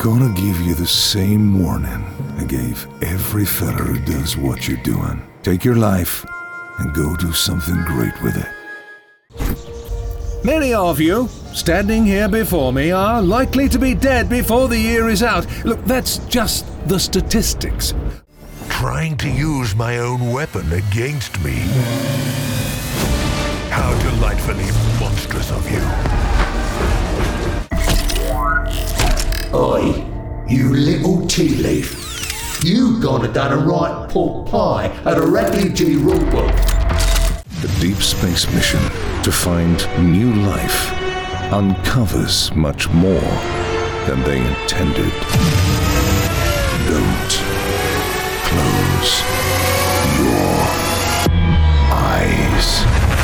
gonna give you the same warning I gave every fella who does what you're doing. Take your life and go do something great with it. Many of you, standing here before me, are likely to be dead before the year is out. Look, that's just the statistics. Trying to use my own weapon against me. How delightfully monstrous of you. Oi, you little tea leaf. You gone and done a right pork pie at a refugee rulebook. The deep space mission to find new life uncovers much more than they intended. Don't close your eyes.